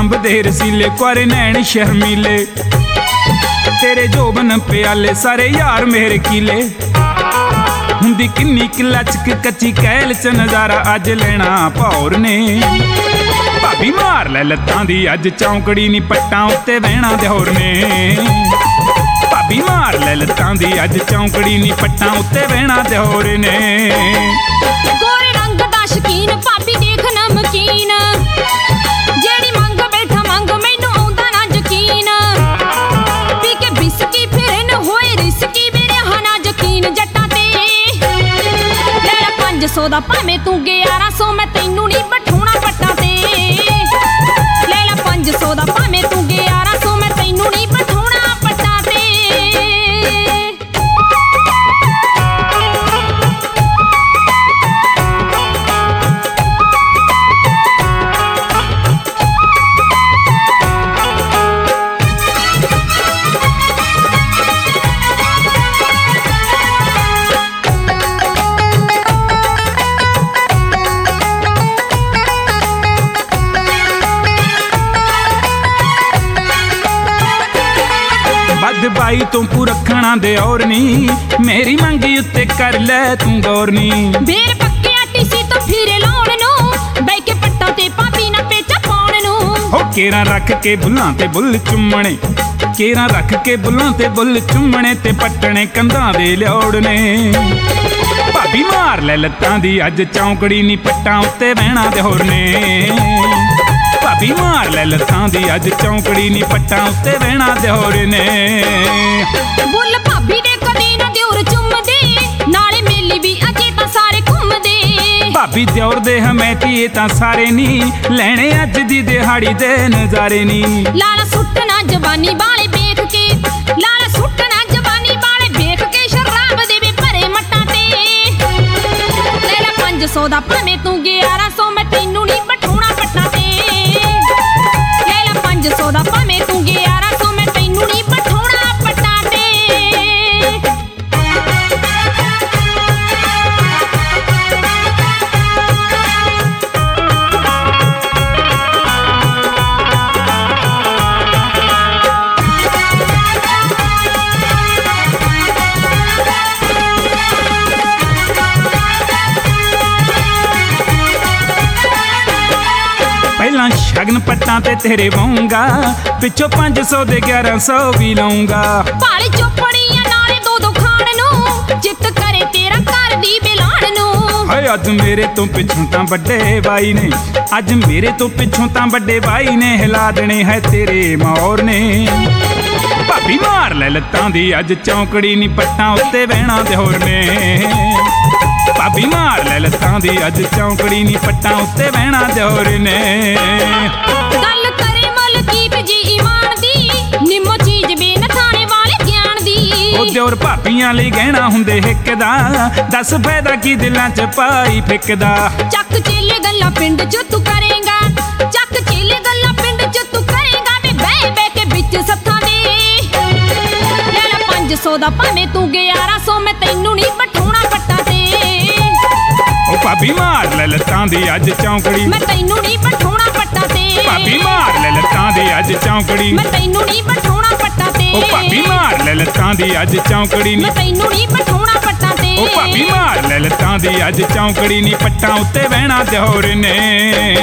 ਅੰਬ ਦੇ ਰਸੀਲੇ ਕੁਆਰੇ ਨੈਣ ਸ਼ਰਮੀਲੇ तेरे जोबन प्याले सारे यार मेरे कीले हुंदी किन्नी लचक कच्ची कैल च नजारा अज लेना भौर ने भाभी मार लै लत्तां दी अज चौंकड़ी नी पट्टां उत्ते बहना दिहोर ने भाभी मार लै लत्तां दी अज चौंकड़ी नी पट्टां उत्ते बहना दिहोर ने गोरे रंग दा शकीन भाभी देख नमकीन जेड़ी मंग बैठा मंग मैनू आउंदा ना यकीन पी के बिस्की फिरन होए रिस्की मेरे हना यकीन जट्टां ते ले 500 दा भावें तू 1100 मैं तैनू नहीं बठौना पट्टां ते ले 500 दा भावें तू 1100 मैं तैनू नहीं बठौना पट्टां ते बाई तू पुरखना दे और नी मेरी मंगी उत्ते कर ले तू गौर नी बेर पक्के टीसी तो फिरे लाउण नू बैठ के पट्टां ते भाभी ना पेचा पाउण नू हो केरा रख के बुल्लां ते बुल चुम्मणे केरा रख के बुल्लां ते बुल चुम्मणे ते पट्टणे कंधां दे लिओड़ने भाभी मार ले लत्तां दी अज चौंकड़ी नी पट्टां उत्ते बहना दिहोर ने भाभी मार ले लत्तां दी अज चौंकड़ी नी पट्टां उत्ते बहना दिहोर ने बुल भाभी दे कदी ना दिउर चुम्मदे नाले मेली भी अजे तां सारे घुमदे भाभी दिउर दे हमैती तां सारे नी लैणे अज दी दिहाड़ी दे नजारे नी लाला सुट्टना जवानी वाले देख के लाला सुट्टना जवानी वाले देख के शराब दे वे भरे मट्टां ते ले 500 दा भावें तू 1100 मैं तैनू नहीं बठौना पट्टां ते ले 500 दा भावें तू 1100 मैं तैनू नहीं बठौना पट्टां ते पहला शगन पट्टां ते तेरे वाऊंगा पिछों 500 दे 1100 भी लाऊंगा पाले चोपड़ियां नाले दो खाण नू जित करे तेरा घर दी बिलाण नू हाय अज मेरे तो पिछों तां बड़े भाई ने अज मेरे तो पिछों तां बड़े भाई ने हिला देने है तेरे मौर ने भाभी मार ले लत्तां दी अज चौंकड़ी नी पट्टां उत्ते बहना दिहोर ने भाभी मार ले लत्तां दी अज चौंकड़ी नी पट्टां उत्ते बहना दिहोर ने गल करे मलकीत जी ईमान दी निम्मो चीज बेन थाने वाले ज्ञान दी ओ दियोर भाभीआं लई गहना हुंदे हिक दा दस फायदा की दिलां च पाई फिकदा ਚੱਕ ਚੇਲੇ ਗੱਲਾਂ ਪਿੰਡ ਚ ਤੂੰ ਕਰੇਗਾ ਚੱਕ ਚੇਲੇ ਗੱਲਾਂ ਪਿੰਡ ਚ ਤੂੰ ਕਰੇਗਾ ਵੇ ਬਹਿ ਬਹਿ ਕੇ ਵਿੱਚ ਸੱਥਾਂ ਦੇ ਲੈ 500 ਦਾ ਭਾਵੇਂ ਤੂੰ 1100 ਮੈਂ ਤੈਨੂੰ ਨਹੀਂ ਬਠੌਣਾ ਪੱਟਾਂ ਤੇ ओ भाभी मार ले लत्तां दी अज चौंकड़ी मैं तैनू नहीं बठौना पट्टां ते भाभी मार ले लत्तां दी अज चौंकड़ी मैं तैनू नहीं बठौना पट्टां ते ओ भाभी मार ले लत्तां दी अज चौंकड़ी मैं तैनू नहीं बठौना पट्टां ते ओ भाभी मार ले लत्तां दी अज चौंकड़ी नी पट्टां उत्ते बहना दिहोर ने।